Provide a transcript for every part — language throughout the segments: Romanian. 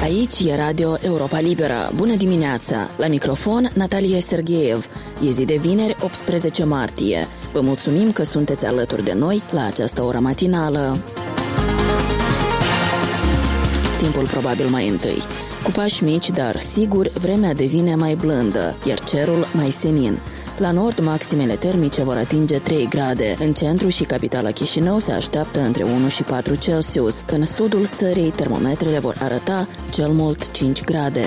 Aici e Radio Europa Liberă. Bună dimineața! La microfon, Natalia Sergeev. E zi de vineri, 18 martie. Vă mulțumim că sunteți alături de noi la această oră matinală. Timpul probabil mai întâi. Cu pași mici, dar sigur, vremea devine mai blândă, iar cerul mai senin. La nord, maximele termice vor atinge 3 grade. În centru și capitala Chișinău se așteaptă între 1 și 4 Celsius. În sudul țării, termometrele vor arăta cel mult 5 grade.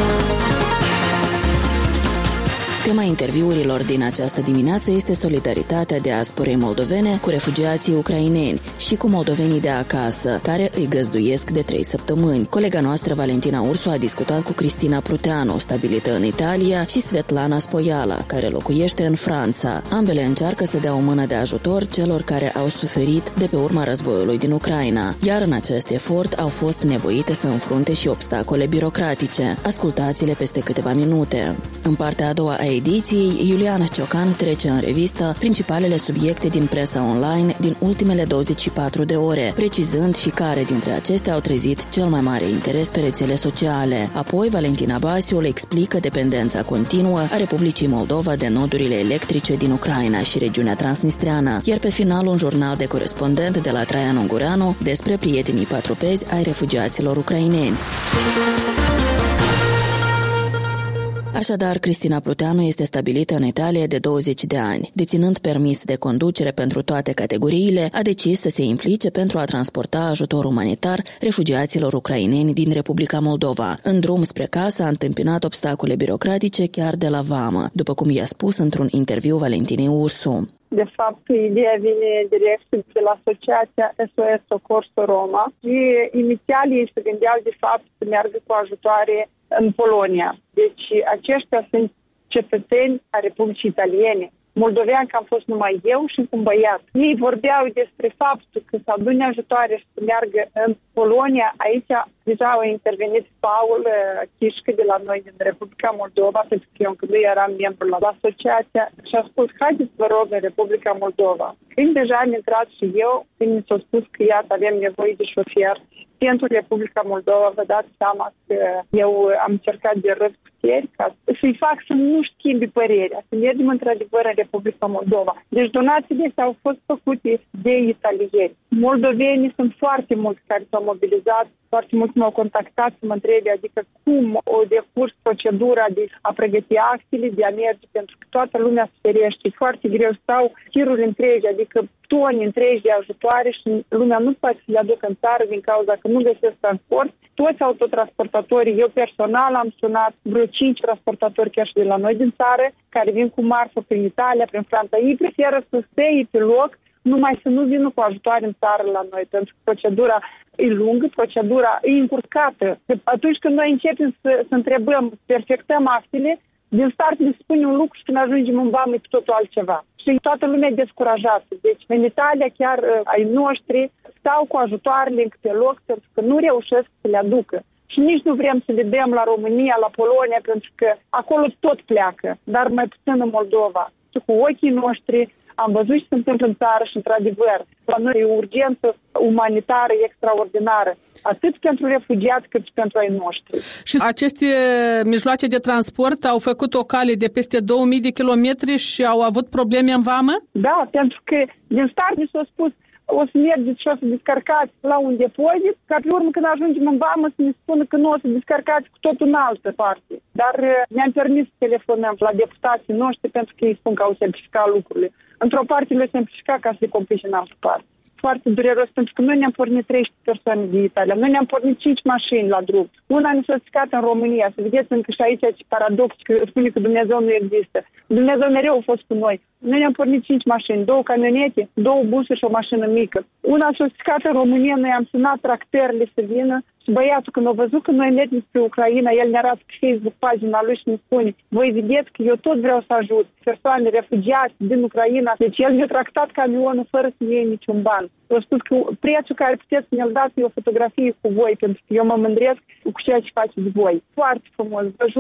Tema interviurilor din această dimineață este solidaritatea diasporei moldovene cu refugiații ucraineni și cu moldovenii de acasă, care îi găzduiesc de 3 săptămâni. Colega noastră, Valentina Ursu, a discutat cu Cristina Pruteanu, stabilită în Italia, și Svetlana Spoiala, care locuiește în Franța. Ambele încearcă să dea o mână de ajutor celor care au suferit de pe urma războiului din Ucraina, iar în acest efort au fost nevoite să înfrunte și obstacole birocratice. Ascultați-le peste câteva minute. În partea a doua a ediției, Iuliana Ciocan trece în revistă principalele subiecte din presa online din ultimele 24 de ore, precizând și care dintre acestea au trezit cel mai mare interes pe rețele sociale. Apoi, Valentina Basiu le explică dependența continuă a Republicii Moldova de nodurile electrice din Ucraina și regiunea transnistreană, iar pe final un jurnal de corespondent de la Traian Ungureanu despre prietenii patrupezi ai refugiaților ucraineni. Așadar, Cristina Pruteanu este stabilită în Italia de 20 de ani. Deținând permis de conducere pentru toate categoriile, a decis să se implice pentru a transporta ajutor umanitar refugiaților ucraineni din Republica Moldova. În drum spre casă a întâmpinat obstacole birocratice chiar de la vamă, după cum i-a spus într-un interviu Valentinei Ursu. De fapt, ideea vine direct de la asociația SOS Soccorso Roma și inițial ei se gândeau de fapt să meargă cu ajutoare în Polonia. Deci aceștia sunt cetățeni a Republicii Italiene. Moldovean că am fost numai eu și un băiat. Ei vorbeau despre faptul că să adune ajutoare și să meargă în Polonia. Aici deja a intervenit Paul Chișcă de la noi din Republica Moldova, pentru că eu încă nu eram membru la asociația, și a spus, haideți vă rog în Republica Moldova. Când deja am intrat și eu, când mi s-a spus că iată avem nevoie de șofier pentru Republica Moldova, vă dați seama că eu am încercat de răzputeri ca să-i fac să nu schimbi părerea, să mergem într-adevăr în Republica Moldova. Deci donațiile au fost făcute de italieni. Moldovenii sunt foarte mulți care s-au mobilizat, foarte mulți m-au contactat să mă întrebe, adică cum o decurs procedura de a pregăti actele, de a merge, pentru că toată lumea se ferește. Foarte greu, stau tiruri întregi, adică toni întregi de ajutoare și lumea nu poate să le aducă în țară din cauza că nu găsesc transport. Toți autotransportatorii, eu personal am sunat vreo 5 transportatori chiar și de la noi din țară, care vin cu marfă prin Italia, prin Franța. Ei preferă să stea pe loc, numai să nu vină cu ajutoare în țară la noi, pentru că procedura e lungă, procedura e încurcată. Atunci când noi începem să întrebăm, să perfectăm actele, din start ne spune un lucru și când ajungem în vamă e totul altceva. Și toată lumea e descurajată. Deci în Italia chiar ai noștri stau cu ajutoarele încă pe loc pentru că nu reușesc să le aducă. Și nici nu vrem să le dăm la România, la Polonia, pentru că acolo tot pleacă, dar mai puțin în Moldova. Și cu ochii noștri am văzut ce se întâmplă în țară și, într-adevăr, la noi e o urgență umanitară extraordinară, atât pentru refugiați cât și pentru ai noștri. Și aceste mijloace de transport au făcut o cale de peste 2000 de kilometri și au avut probleme în vamă? Da, pentru că din start mi s-a spus o să mergeți și o să descărcați la un depozit, ca pe urmă când ajungem în vamă să ne spună că nu o să descărcați cu totul în altă parte. Dar ne-am permis să telefonăm la deputații noștri pentru că ei spun că au simplificat lucrurile. Într-o parte le simplificat ca să le complice în altă parte. Foarte dureros, pentru că noi ne-am pornit 30 persoane din Italia, noi ne-am pornit 5 mașini la drum. Una ne s-a stricat în România, să vedeți încă și aici ce paradox, că spune că Dumnezeu nu există. Dumnezeu mereu a fost cu noi. Noi ne-am pornit 5 mașini, 2 camionete, 2 busuri și o mașină mică. Una s-a stricat în România, noi am sunat tractările să vină. Și băiatul, când a văzut că noi mergem spre Ucraina, el ne arată pe Facebook pagina lui și ne spune, voi vedeți că eu tot vreau să ajut persoane refugiați din Ucraina. Deci el mi-a tractat camionul fără să iei niciun ban. Eu spus că prețul care puteți să ne-l dați e o fotografie cu voi, pentru că eu mă mândresc cu ceea ce faceți voi. Foarte frumos, vă jur.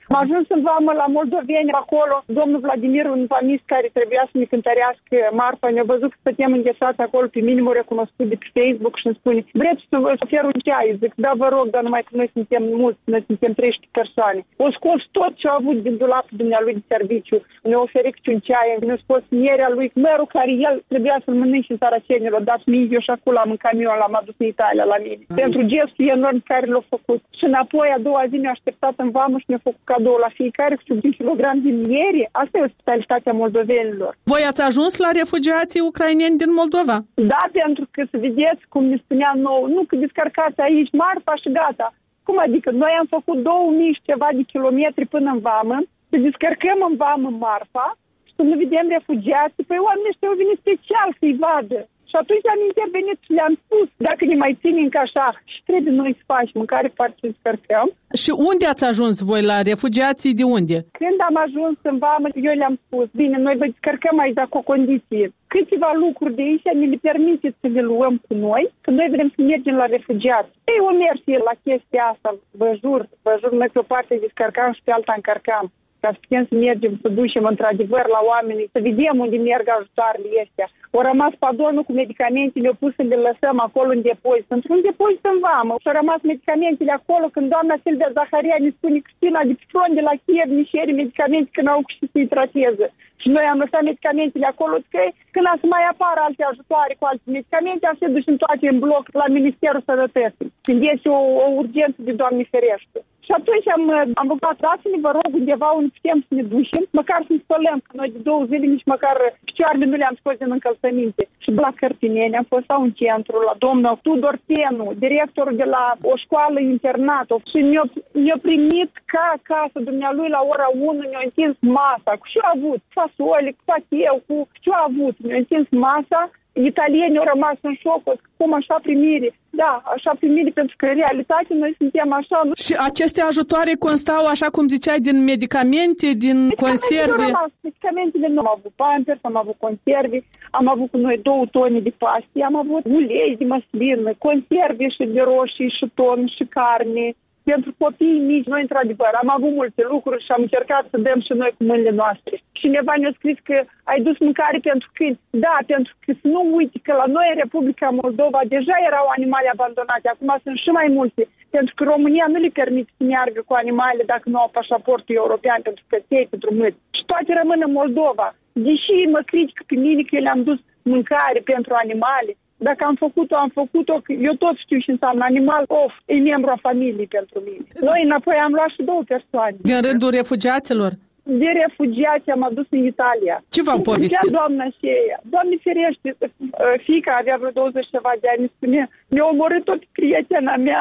Am ajuns în vamă la moldoveni, acolo, domnul Vladimir, un famist care trebuia să ne cântărească marfa, ne-a văzut că stăteam înghețați acolo pe minimul recunoscut de pe Facebook și îmi spune, vreți să vă ofer un ceai? Zic, da, vă rog, dar numai că noi suntem mulți, noi suntem 13 persoane. O scos tot ce a avut din dulapul dumnealui de serviciu, ne-a oferit un ceai, ne-a scos mierea lui, mărul care el trebuia să-l mănânce în Saracenilor, dat mie, eu și acolo am în camion, l-am adus în Italia la mine. Pentru gestul enorm care l-a făcut. Și înapoi, a doua zi ne-a așteptat în vamă și ne-a făcut cadou la fiecare cu 1 kilogram de miere. Asta e ospitalitatea moldovenilor. Voi ați ajuns la refugiații ucraineni din Moldova? Da, pentru că să vedeți cum ne spunea nou, nu că descărcați aici marfa și gata. Cum adică? Noi am făcut 2000 și ceva de kilometri până în vamă, să descărcăm în vamă marfa și să nu vedem refugiații. Păi oamenii ăștia au venit special să-i vadă. Și atunci am intervenit și le-am spus, dacă ne mai ținem ca așa, și trebuie noi să facem, în care parte să descărcăm. Și unde ați ajuns voi la refugiații de unde? Când am ajuns în vamă, eu le-am spus, bine, noi vă descărcăm aici, dar cu o condiție. Câteva lucruri de aici ne le permiteți să le luăm cu noi, că noi vrem să mergem la refugiați. Ei, o mers la chestia asta, vă jur, noi pe o parte descărcam și pe alta încărcam. Ca să putem să mergem, să ducem într-adevăr la oameni, să vedem unde merg ajutoarele astea. Au rămas padonul cu medicamentele, le-au pus să le lăsăm acolo în depozit. Într-un depozit în vamă. Și au rămas medicamentele acolo când doamna Silvia Zaharia ne spune Cristina de pe front de la Kiev, ne cere medicamente că n-au și să-i trateze. Și noi am lăsat medicamentele acolo, că când a să mai apară alte ajutoare cu alte medicamente, am se ducem toate în bloc la Ministerul Sănătății. Când este o urgență de Doamne ferește. Și atunci am rugat, dați-ne, vă rog, undeva unde putem să ne ducem, măcar să ne spălăm, că noi de 2 zile nici măcar picioarele nu le-am scos din încălțăminte. Și la Cărtineni am fost la un centru, la domnul Tudor Tenu, directorul de la o școală internată, și ne-a primit ca acasă, dumnealui la ora 1, ne-a întins masa, cu ce-a avut, fasole, cu pacheu, cu ce-a avut, ne-a întins masa. Italienii au rămas în șoc, cum așa primire. Da, așa primire, pentru că în realitate noi suntem așa. Nu? Și aceste ajutoare constau, așa cum ziceai, din medicamente, din conserve? Medicamentele nu am avut pampers, am avut conserve, am avut cu noi 2 tone de pastie, am avut ulei de măslină, conserve și de roșii, și ton, și carne. Pentru copiii mici, noi, într-adevăr, am avut multe lucruri și am încercat să dăm și noi cu mâinile noastre. Cineva ne-a scris că ai dus mâncare pentru câini. Da, pentru că să nu uite că la noi, în Republica Moldova, deja erau animale abandonate. Acum sunt și mai multe. Pentru că România nu le permite să meargă cu animale dacă nu au pașaportul european pentru căței, pentru mâini. Și toate rămân în Moldova. Deși mă critică pe mine că eu le-am dus mâncare pentru animale, dacă am făcut-o, eu tot știu ce înseamnă animal, e membru a familiei pentru mine. Noi înapoi am luat și 2 persoane. Din rândul refugiaților? De refugiați am adus în Italia. Ce v-au povestit? Doamna Șeia. Doamne ferește, fiica avea vreo 20 ceva de ani, spune, mi-a omorât tot prietena mea.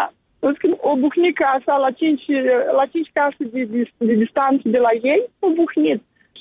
O bucnit casa la 5 case de distanță de la ei, o bucnit. Și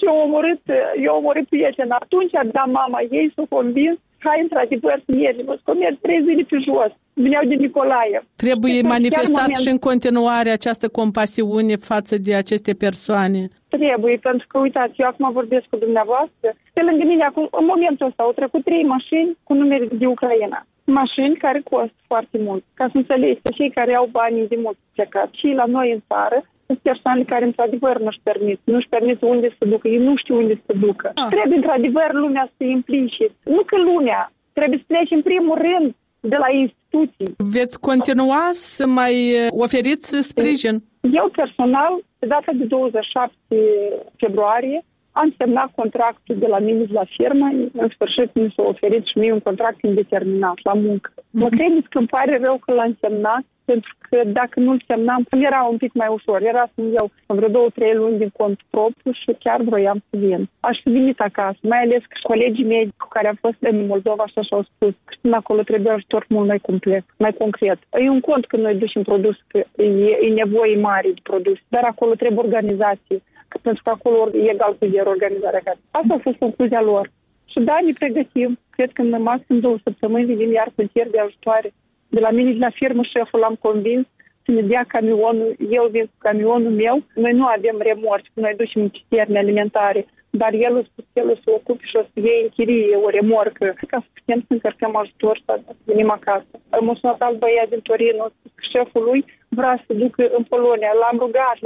eu omorât prietena. Atunci a dat mama ei să o convins, hai într-adevăr să mergem, să mergi 3 zile pe jos. Veneau din Nicolaev. Trebuie manifestat și în continuare această compasiune față de aceste persoane. Trebuie, pentru că, uitați, eu acum vorbesc cu dumneavoastră. Pe lângă mine, acum, în momentul ăsta, au trecut 3 mașini cu numere de Ucraina. Mașini care costă foarte mult. Ca să înțelegeți, cei care au banii de mult plecat și la noi în țară, sunt persoane care, într-adevăr, nu-și permit unde să ducă. Ei nu știu unde să ducă. Trebuie, într-adevăr, lumea să se implice. Nu că lumea. Trebuie să plece, în primul rând, de la instituții. Veți continua să mai oferiți sprijin? Eu, personal, pe data de 27 februarie, am semnat contractul de la mine de la firmă. În sfârșit mi s-a oferit și mie un contract indeterminat la muncă. Mă credeți că îmi pare rău că l-am semnat, pentru că dacă nu-l semnam, era un pic mai ușor. Era să-mi iau vreo 2-3 luni din cont propriu și chiar vroiam să vin. Aș fi venit acasă, mai ales că colegii mei cu care am fost în Moldova așa și-au spus că acolo trebuie ajutor mult mai complex, mai concret. E un cont când noi ducem produs, că e nevoie mare de produs, dar acolo trebuie organizație, pentru că acolo e egal cu organizarea acasă. Asta a fost concluzia lor. Și da, ne pregătim. Cred că în maxim 2 săptămâni vin iar cu tir de ajutoare. De la mine, de la firmă, șeful l-am convins să ne dea camionul, eu vin cu camionul meu. Noi nu avem remorci, noi ducem cisterne alimentare, dar el a spus că el o să ocupe și o să iei în chirie o remorcă, ca să putem să încărcăm ajutor să venim acasă. M-a sunat alt băiat din Torino, a spus că șeful lui vrea să ducă în Polonia. L-am rugat,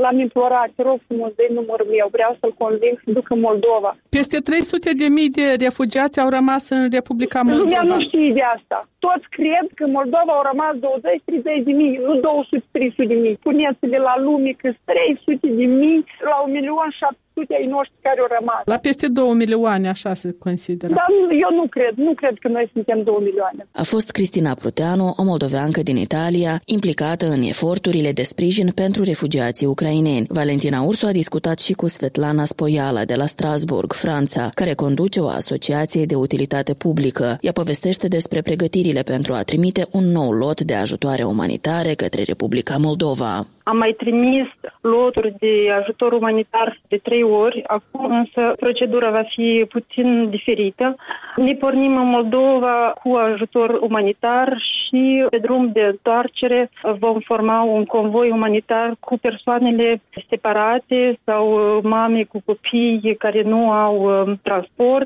l-am implorat, te rog frumos, dă-i numărul meu, vreau să-l conving să ducă în Moldova. Peste 300.000 de refugiați au rămas în Republica Moldova. Lumea nu știe de asta. Toți cred că în Moldova au rămas 20-30 de mii, nu 200-300 de mii. Puneți-le la lume că 300 de mii la 1.700.000 ai noștri care au rămas. La peste 2 milioane, așa se consideră. Dar eu nu cred că noi suntem 2 milioane. A fost Cristina Pruteanu, o moldoveancă din Italia, implicată în eforturile de sprijin pentru refugiații ucraineni. Valentina Ursu a discutat și cu Svetlana Spoiala de la Strasbourg, Franța, care conduce o asociație de utilitate publică. Ea povestește despre pregătirile pentru a trimite un nou lot de ajutoare umanitare către Republica Moldova. Am mai trimis loturi de ajutor umanitar de 3 ori, acum însă procedura va fi puțin diferită. Ne pornim în Moldova cu ajutor umanitar și pe drum de întoarcere vom forma un convoi umanitar cu persoanele separate sau mame cu copii care nu au transport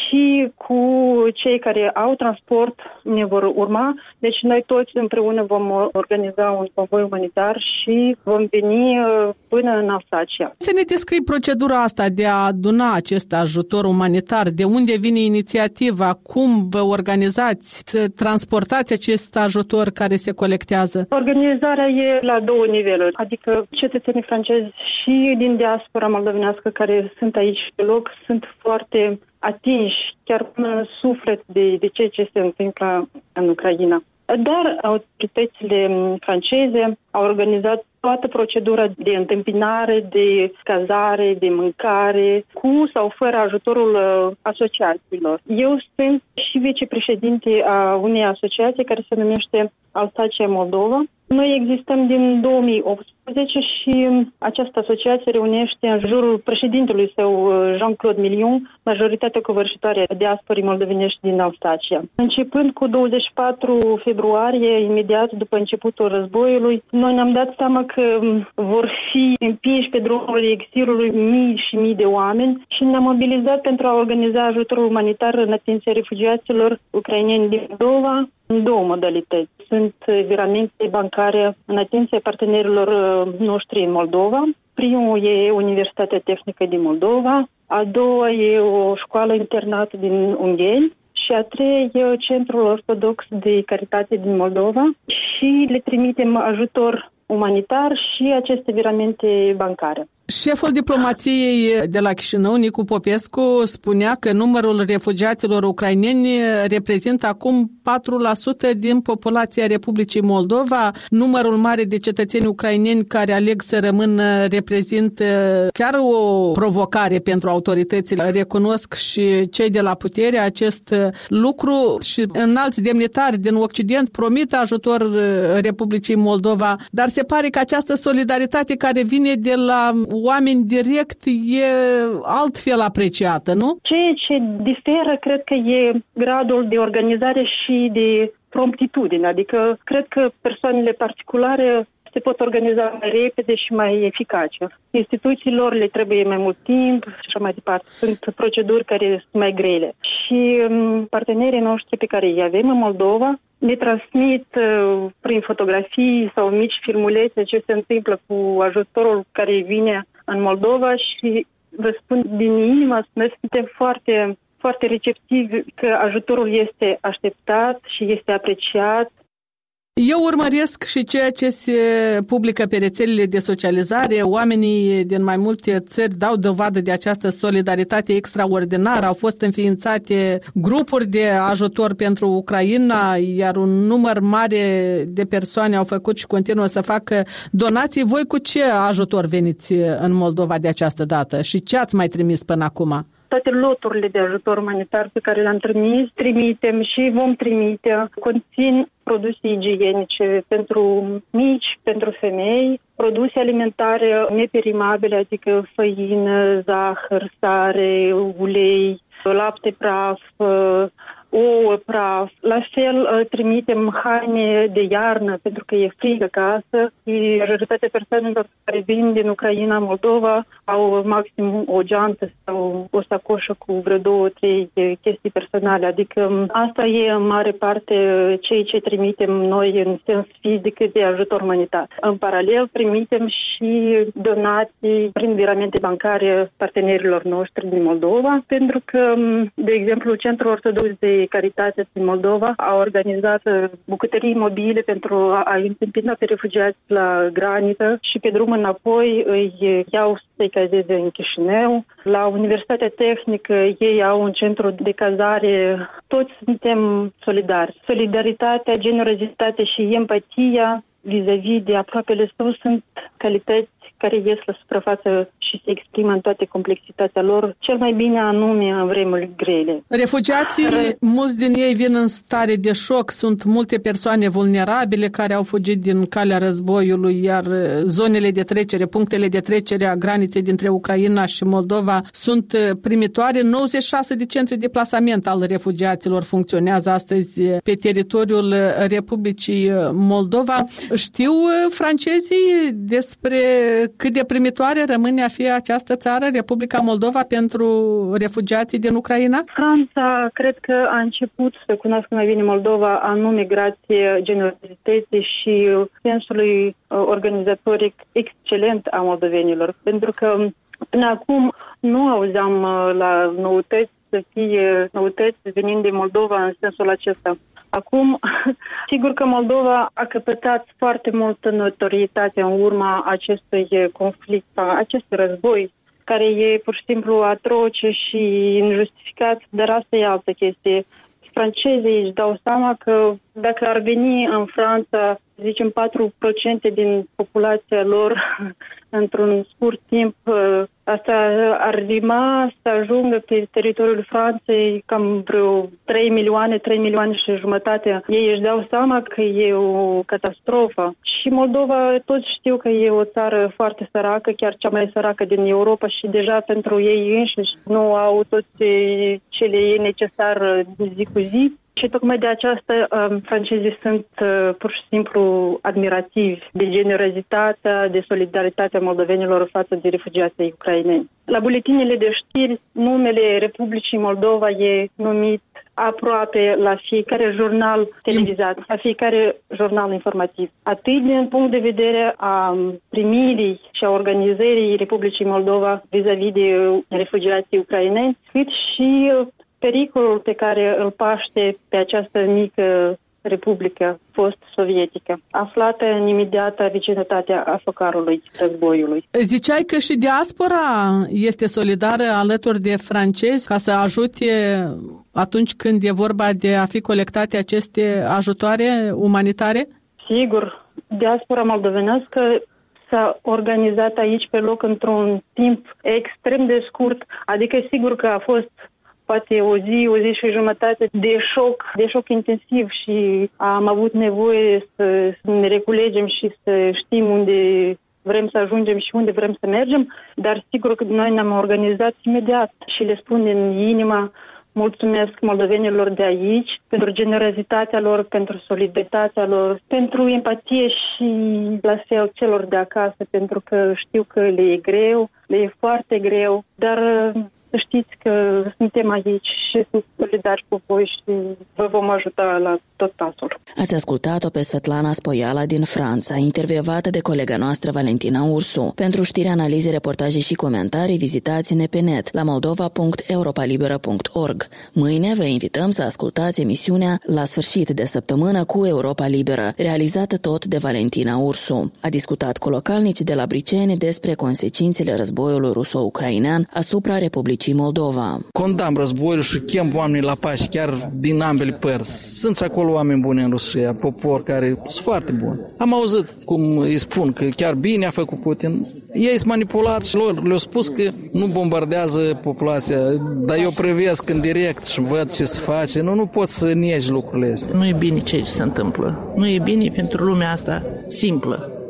și cu cei care au transport ne vor urma. Deci noi toți împreună vom organiza un convoi umanitar și vom veni până în Alsacia. Să ne descrii procedura asta de a aduna acest ajutor umanitar, de unde vine inițiativa, cum vă organizați, să transportați acest ajutor care se colectează? Organizarea e la 2 niveluri, adică cetățenii francezi și din diaspora moldovenească care sunt aici pe loc sunt foarte atinși, chiar în suflet de ceea ce se întâmplă în Ucraina. Dar autoritățile franceze au organizat toată procedura de întâmpinare, de cazare, de mâncare, cu sau fără ajutorul asociațiilor. Eu sunt și vicepreședinte a unei asociații care se numește Alsacia Moldova. Noi existăm din 2018 și această asociație reunește în jurul președintelui său, Jean-Claude Million, majoritatea covârșitoare a diasporii moldovenești din Alsacia. Începând cu 24 februarie, imediat după începutul războiului, noi ne-am dat seama că vor fi împinși pe drumul exilului mii și mii de oameni și ne-am mobilizat pentru a organiza ajutorul umanitar în atenția refugiaților ucraineni din Moldova în 2 modalități. Sunt viramente bancare în atenția partenerilor noștri în Moldova. Primul e Universitatea Tehnică din Moldova, a doua e o școală internat din Ungheni și a treia e Centrul Ortodox de Caritate din Moldova și le trimitem ajutor umanitar și aceste viramente bancare. Șeful diplomației de la Chișinău, Nicu Popescu, spunea că numărul refugiaților ucraineni reprezintă acum 4% din populația Republicii Moldova. Numărul mare de cetățeni ucraineni care aleg să rămână reprezintă chiar o provocare pentru autoritățile. Recunosc și cei de la putere acest lucru și înalți demnitari din Occident promit ajutor Republicii Moldova, dar se pare că această solidaritate care vine de la oameni direct e altfel apreciată, nu? Ceea ce diferă, cred că e gradul de organizare și de promptitudine, adică cred că persoanele particulare se pot organiza mai repede și mai eficace. Instituțiilor le trebuie mai mult timp și așa mai departe. Sunt proceduri care sunt mai grele. Și partenerii noștri pe care îi avem în Moldova ne transmit prin fotografii sau mici filmulețe ce se întâmplă cu ajutorul care vine în Moldova și vă spun din inimă, noi suntem foarte, foarte receptivi că ajutorul este așteptat și este apreciat. Eu urmăresc și ceea ce se publică pe rețelele de socializare. Oamenii din mai multe țări dau dovadă de această solidaritate extraordinară. Au fost înființate grupuri de ajutor pentru Ucraina, iar un număr mare de persoane au făcut și continuă să facă donații. Voi cu ce ajutor veniți în Moldova de această dată și ce ați mai trimis până acum? Toate loturile de ajutor umanitar pe care le-am trimitem și vom trimite conțin produse igienice pentru mici, pentru femei, produse alimentare neperimabile, adică făină, zahăr, sare, ulei, lapte praf, ouă, praf. La fel trimitem haine de iarnă pentru că e frig acasă și majoritatea persoanelor care vin din Ucraina, Moldova au maxim o geantă sau o sacoșă cu vreo 2-3 chestii personale. Adică asta e în mare parte ceea ce trimitem noi în sens fizic de ajutor umanitar. În paralel trimitem și donații prin viramente bancare partenerilor noștri din Moldova, pentru că, de exemplu, Centrul Ortodox de Caritate din Moldova a organizat bucătării mobile pentru a întâmpina pe refugiați la graniță și pe drum înapoi îi iau să-i cazeze în Chișinău. La Universitatea Tehnică ei au un centru de cazare. Toți suntem solidari. Solidaritatea, generozitatea și empatia vis-a-vis de aproapele său sunt calități care ies la suprafață și se exprimă în toate complexitatea lor, cel mai bine anume în vremuri grele. Refugiații, mulți din ei vin în stare de șoc, sunt multe persoane vulnerabile care au fugit din calea războiului, iar zonele de trecere, punctele de trecere a graniței dintre Ucraina și Moldova sunt primitoare. 96 de centre de plasament al refugiaților funcționează astăzi pe teritoriul Republicii Moldova. Știu francezii despre cât de primitoare rămâne a fi această țară, Republica Moldova, pentru refugiații din Ucraina? Franța cred că a început să cunoască mai bine Moldova anume grație generozității și sensului organizatoric excelent a moldovenilor. Pentru că până acum nu auzeam la noutăți să fie noutăți venind din Moldova în sensul acesta. Acum, sigur că Moldova a căpătat foarte multă notorietate în urma acestui conflict, acestui război, care e pur și simplu atroce și injustificat, dar asta e altă chestie. Francezii își dau seama că dacă ar veni în Franța, zicem 4% din populația lor într-un scurt timp, asta ar rima să ajungă pe teritoriul Franței cam vreo 3 milioane și jumătate. Ei își dau seama că e o catastrofă. Și Moldova toți știu că e o țară foarte săracă, chiar cea mai săracă din Europa și deja pentru ei înșiși nu au tot ce le e necesar zi cu zi. Și tocmai de aceasta francezii sunt pur și simplu admirativi de generozitatea, de solidaritatea moldovenilor față de refugiații ucraineni. La buletinele de știri, numele Republicii Moldova e numit aproape la fiecare jurnal televizat, la fiecare jurnal informativ. Atât din punct de vedere a primirii și a organizării Republicii Moldova vis-a-vis de refugiații ucraineni, cât și pericolul pe care îl paște pe această mică republică post-sovietică, aflată în imediată vecinătatea a focarului războiului. Ziceai că și diaspora este solidară alături de francezi ca să ajute atunci când e vorba de a fi colectate aceste ajutoare umanitare? Sigur, diaspora moldovenească s-a organizat aici pe loc într-un timp extrem de scurt, adică sigur că a fost poate o zi și jumătate de șoc intensiv și am avut nevoie să ne reculegem și să știm unde vrem să ajungem și unde vrem să mergem, dar sigur că noi ne-am organizat imediat și le spun din inima mulțumesc moldovenilor de aici pentru generozitatea lor, pentru solidaritatea lor, pentru empatie și la fel celor de acasă, pentru că știu că le e greu, le e foarte greu, dar să știți că suntem aici și sunt solidari cu voi și vă vom ajuta la tot pasul. Ați ascultat-o pe Svetlana Spoiala din Franța, intervievată de colega noastră Valentina Ursu. Pentru știri, analize, reportaje și comentarii, vizitați-ne pe net la moldova.europalibera.org. Mâine vă invităm să ascultați emisiunea La sfârșit de săptămână cu Europa Liberă, realizată tot de Valentina Ursu. A discutat cu localnici de la Briceni despre consecințele războiului ruso-ucrainean asupra Republicii Moldova. Condamn războiul și chem oamenii la pace, chiar din ambele părți. Sunt și acolo oameni buni în Rusia, popor care sunt foarte buni. Am auzit cum îi spun că chiar bine a făcut Putin. Ei sunt manipulați și lor le-au spus că nu bombardează populația, dar eu privesc în direct și văd ce se face. Nu pot să negi lucrurile astea. Nu e bine ce se întâmplă. Nu e bine pentru lumea asta simplă.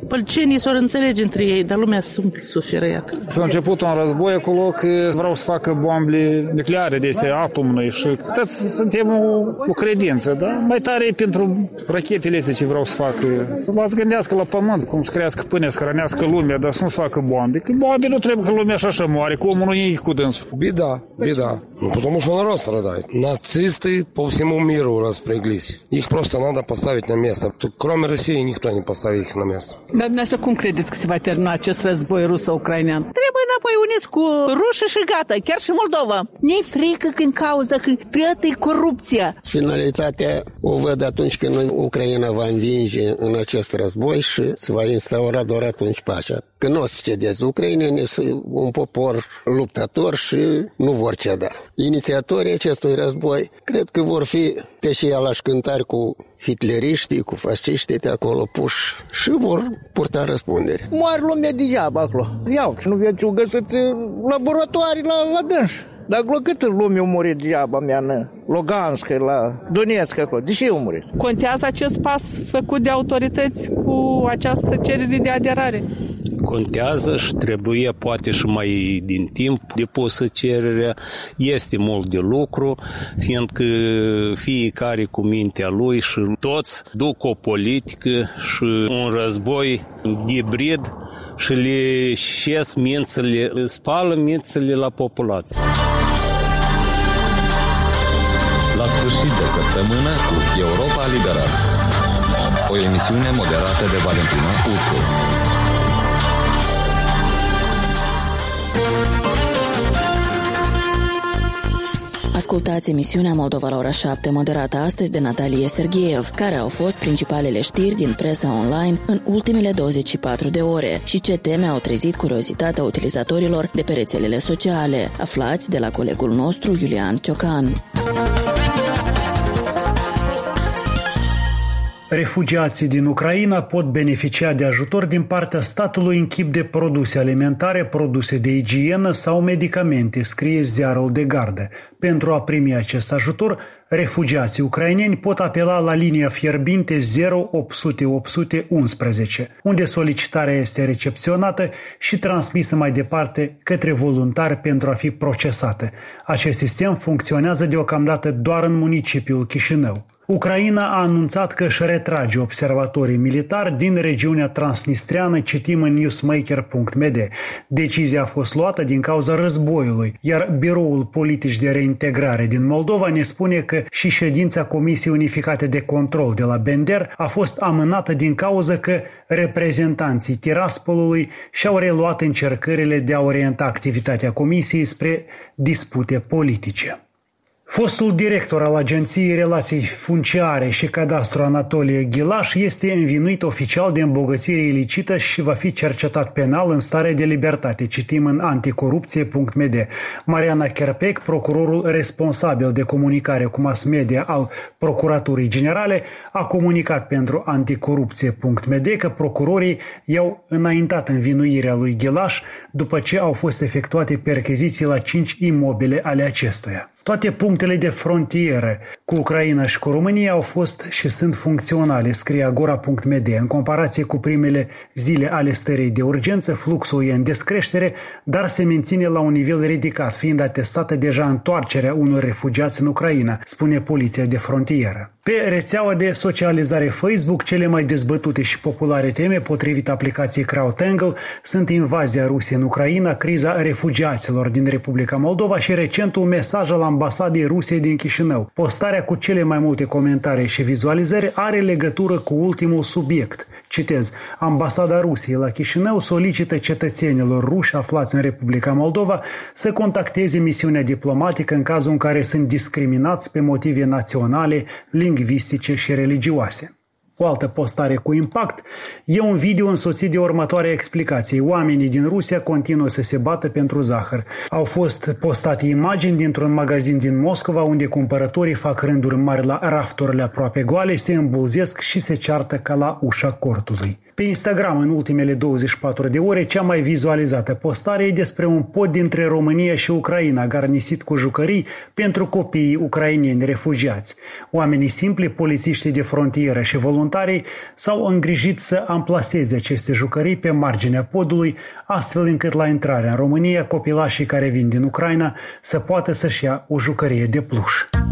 Pălcenii s-or înțelege între ei, dar lumea suferă, iată. S-a început un război acolo că vreau să facă bombe nucleare de astea atomului și toți suntem o credință, da? Mai tare e pentru rachetele astea ce vreau să facă. Vă gândească la pământ, cum să crească pâine, să hrănească lumea, dar să nu facă bombe. Că bombe nu trebuie că lumea așa moare, că omul nu e cu dânsul. Беда. Ну, потому что народ страдает. Нацисты по всему миру распряглись. Их просто надо поставить на место. Кроме России никто не поставит их на место. Dar dumneavoastră cum credeți că se va termina acest război ruso-ucrainean? Trebuie înapoi uniți cu rușii și gata, chiar și Moldova. Ne-i frică când cauza că toată e corupția. Finalitatea o văd atunci când Ucraina va învinge în acest război și se va instaura doar atunci pacea. Că nu o să cedeți. Ucrainenii sunt un popor luptător și nu vor ceda. Inițiatorii acestui război cred că vor fi pe și alași cântari cu hitleriștii, cu fasciștii de acolo puși și vor purta răspundere. Moare lumea degeaba acolo. Iau, și nu veți găsiți laboratoare la dânși. Dar cât lume a murit degeaba mea în Lugansk, la Donetsk acolo? De ce a murit? Contează acest pas făcut de autorități cu această cerere de aderare? Contează și trebuie poate și mai din timp depusă cererea. Este mult de lucru, fiindcă fiecare cu mintea lui și toți duc o politică și un război hibrid și le șes mințele, spală mințele la populație. La sfârșit de săptămână cu Europa Liberă. O emisiune moderată de Valentina Ursu. Ascultați emisiunea Moldova la ora 7, moderată astăzi de Natalie Sergeev, care au fost principalele știri din presa online în ultimele 24 de ore și ce teme au trezit curiozitatea utilizatorilor de pe rețelele sociale. Aflați de la colegul nostru Iulian Ciocan. Refugiații din Ucraina pot beneficia de ajutor din partea statului în chip de produse alimentare, produse de igienă sau medicamente, scrie ziarul de gardă. Pentru a primi acest ajutor, refugiații ucraineni pot apela la linia fierbinte 0800 811, unde solicitarea este recepționată și transmisă mai departe către voluntari pentru a fi procesată. Acest sistem funcționează deocamdată doar în municipiul Chișinău. Ucraina a anunțat că își retrage observatorii militari din regiunea transnistreană, citim în newsmaker.md. Decizia a fost luată din cauza războiului, iar Biroul Politici de Reintegrare din Moldova ne spune că și ședința Comisiei Unificate de Control de la Bender a fost amânată din cauza că reprezentanții Tiraspolului și-au reluat încercările de a orienta activitatea Comisiei spre dispute politice. Fostul director al Agenției Relații Funciare și Cadastru Anatolie Ghilaș este învinuit oficial de îmbogățire ilicită și va fi cercetat penal în stare de libertate, citim în anticorupție.md. Mariana Kerpec, procurorul responsabil de comunicare cu mass media al Procuraturii Generale, a comunicat pentru anticorupție.md că procurorii i-au înaintat învinuirea lui Ghilaș după ce au fost efectuate percheziții la 5 imobile ale acestuia. Toate punctele de frontieră cu Ucraina și cu România au fost și sunt funcționale, scrie agora.md. În comparație cu primele zile ale stării de urgență, fluxul e în descreștere, dar se menține la un nivel ridicat, fiind atestată deja întoarcerea unor refugiați în Ucraina, spune poliția de frontieră. Pe rețeaua de socializare Facebook, cele mai dezbătute și populare teme, potrivit aplicației CrowdTangle, sunt invazia Rusiei în Ucraina, criza refugiaților din Republica Moldova și recentul mesaj al ambasadei Rusiei din Chișinău. Postarea cu cele mai multe comentarii și vizualizări are legătură cu ultimul subiect. Citez, ambasada Rusiei la Chișinău solicită cetățenilor ruși aflați în Republica Moldova să contacteze misiunea diplomatică în cazul în care sunt discriminați pe motive naționale, lingvistice și religioase. O altă postare cu impact e un video însoțit de următoarea explicație. Oamenii din Rusia continuă să se bată pentru zahăr. Au fost postate imagini dintr-un magazin din Moscova unde cumpărătorii fac rânduri mari la rafturile aproape goale, se îmbulzesc și se ceartă ca la ușa cortului. Pe Instagram, în ultimele 24 de ore, cea mai vizualizată postare e despre un pod dintre România și Ucraina, garnisit cu jucării pentru copiii ucraineni refugiați. Oamenii simpli, polițiștii de frontieră și voluntarii s-au îngrijit să amplaseze aceste jucării pe marginea podului, astfel încât la intrarea în România, copilașii care vin din Ucraina să poată să-și ia o jucărie de pluș.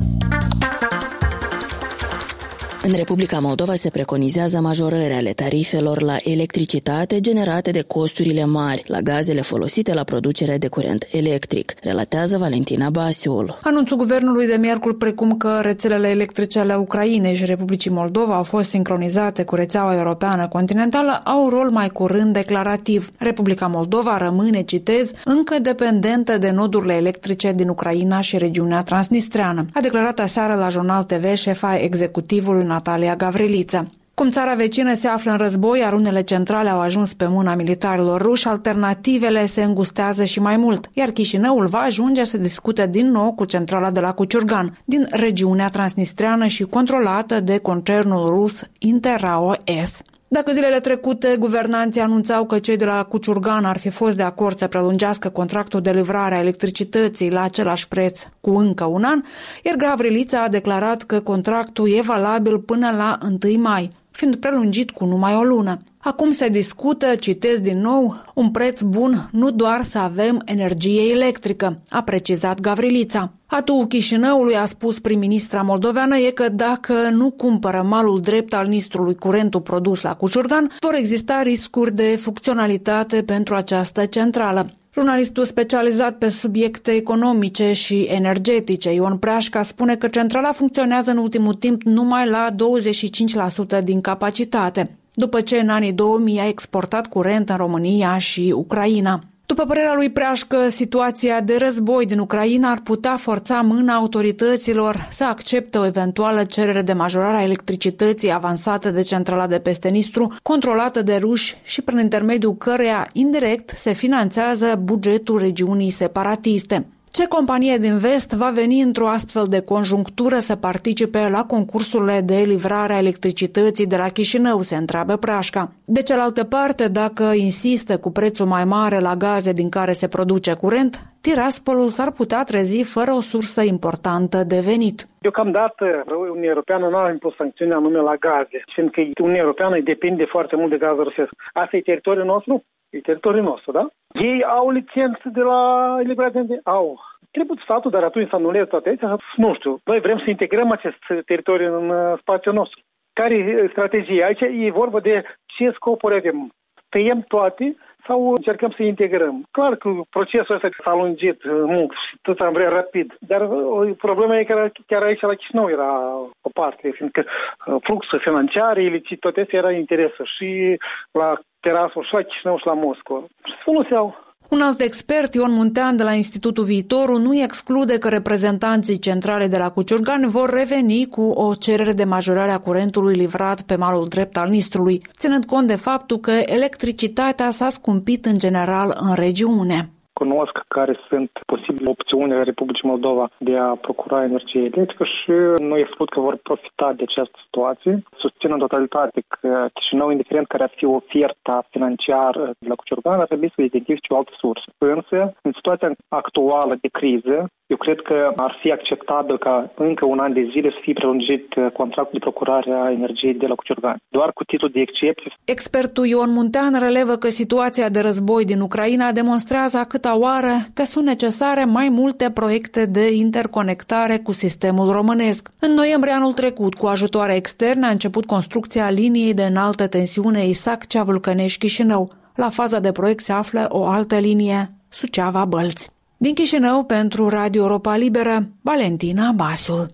În Republica Moldova se preconizează majorări ale tarifelor la electricitate generate de costurile mari la gazele folosite la producerea de curent electric, relatează Valentina Basiul. Anunțul guvernului de miercuri, precum că rețelele electrice ale Ucrainei și Republicii Moldova au fost sincronizate cu rețeaua europeană continentală, au un rol mai curând declarativ. Republica Moldova rămâne, citez, încă dependentă de nodurile electrice din Ucraina și regiunea transnistreană, a declarat aseară la Jurnal TV șefa executivului Natalia Gavrilița. Cum țara vecină se află în război, iar unele centrale au ajuns pe mâna militarilor ruși, alternativele se îngustează și mai mult, iar Chișinăul va ajunge să discute din nou cu centrala de la Cuciurgan, din regiunea transnistreană și controlată de concernul rus Interrao-S. Dacă zilele trecute guvernanții anunțau că cei de la Cuciurgan ar fi fost de acord să prelungească contractul de livrare a electricității la același preț cu încă un an, iar Gavrilița a declarat că contractul e valabil până la 1 mai, fiind prelungit cu numai o lună. Acum se discută, citez din nou, un preț bun, nu doar să avem energie electrică, a precizat Gavrilița. Atu Chișinăului, a spus prim-ministra moldoveană, e că dacă nu cumpără malul drept al Nistrului curentul produs la Cuciurgan, vor exista riscuri de funcționalitate pentru această centrală. Jurnalistul specializat pe subiecte economice și energetice, Ion Preașca, spune că centrala funcționează în ultimul timp numai la 25% din capacitate, după ce în anii 2000 a exportat curent în România și Ucraina. După părerea lui Preașcă, situația de război din Ucraina ar putea forța mâna autorităților să accepte o eventuală cerere de majorare a electricității avansată de centrala de peste Nistru, controlată de ruși și prin intermediul căreia, indirect, se finanțează bugetul regiunii separatiste. Ce companie din vest va veni într-o astfel de conjunctură să participe la concursurile de livrare a electricității de la Chișinău, se întreabă Preașca. De cealaltă parte, dacă insistă cu prețul mai mare la gaze din care se produce curent, Tiraspolul s-ar putea trezi fără o sursă importantă de venit. Deocamdată, Uniunea Europeană nu a impus sancțiuni anume la gaze, fiindcă Uniunea Europeană depinde foarte mult de gazul rusesc. Asta e teritoriul nostru? E teritoriul nostru, da? Ei au licență de la eliberare, au. Trebuie statul, dar atunci să anuleze toate astea, nu știu. Noi vrem să integrăm acest teritoriu în spațiul nostru. Care e strategia? Aici e vorba de ce scopuri avem. Tăiem toate sau încercăm să integrăm? Clar că procesul ăsta s-a lungit mult și tot am vrea rapid. Dar problema e că chiar aici la Chișinău era o parte, fiindcă fluxul financiar, ilicit, toate astea era interesă și la Tiraspol, și la Chișinău și la Moscova. Și se foloseau. Un alt expert, Ion Muntean, de la Institutul Viitorul, nu exclude că reprezentanții centrale de la Cuciurgan vor reveni cu o cerere de majorare a curentului livrat pe malul drept al Nistrului, ținând cont de faptul că electricitatea s-a scumpit în general în regiune. Cunosc care sunt posibile opțiunile Republicii Moldova de a procura energie electrică și nu exclud că vor profita de această situație. Susțin în totalitate că Chișinău, indiferent care ar fi oferta financiară de la Cuciurgan, ar trebui să identifice o altă sursă. Însă, în situația actuală de criză, eu cred că ar fi acceptabil ca încă un an de zile să fie prelungit contractul de procurare a energiei de la Cuciurgan, doar cu titlul de excepție. Expertul Ion Muntean relevă că situația de război din Ucraina demonstrează a câta oară că sunt necesare mai multe proiecte de interconectare cu sistemul românesc. În noiembrie anul trecut, cu ajutoare externe, a început construcția liniei de înaltă tensiune Isac-Cea-Vâlcănești-Chișinău. La faza de proiect se află o altă linie, Suceava-Bălți. Din Chișinău, pentru Radio Europa Liberă, Valentina Basul.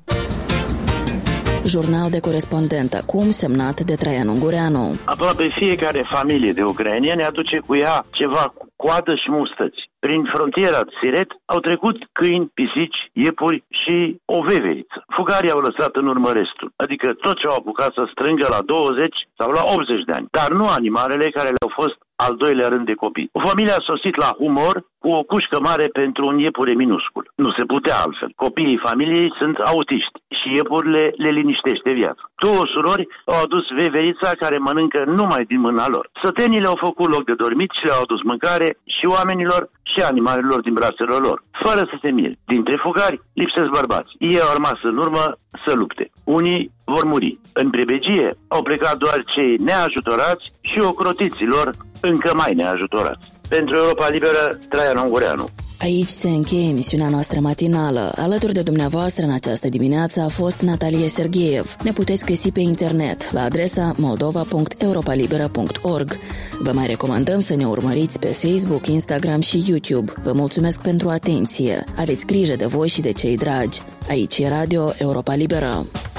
Jurnal de corespondent acum semnat de Traian Ungureanu. Aproape fiecare familie de ucraineni aduce cu ea ceva cu coadă și mustăți. Prin frontiera Siret au trecut câini, pisici, iepuri și o veveriță. Fugarii au lăsat în urmă restul, adică tot ce au apucat să strângă la 20 sau la 80 de ani, dar nu animalele care le-au fost al doilea rând de copii. O familie a sosit la Humor cu o cușcă mare pentru un iepure minuscul. Nu se putea altfel. Copiii familiei sunt autiști și iepurile le liniștește viața. Două surori au adus veverița care mănâncă numai din mâna lor. Sătenile au făcut loc de dormit și le-au adus mâncare și oamenilor și animalelor din brațele lor, fără să se mire. Dintre fugari lipsesc bărbați. Ei au rămas în urmă să lupte. Unii vor muri. În pribegie au plecat doar cei neajutorați și ocrotiților încă mai neajutorați. Pentru Europa Liberă, Traian Ungureanu. Aici se încheie emisiunea noastră matinală. Alături de dumneavoastră în această dimineață a fost Natalia Sergeev. Ne puteți găsi pe internet la adresa moldova.europalibera.org. Vă mai recomandăm să ne urmăriți pe Facebook, Instagram și YouTube. Vă mulțumesc pentru atenție. Aveți grijă de voi și de cei dragi. Aici e Radio Europa Liberă.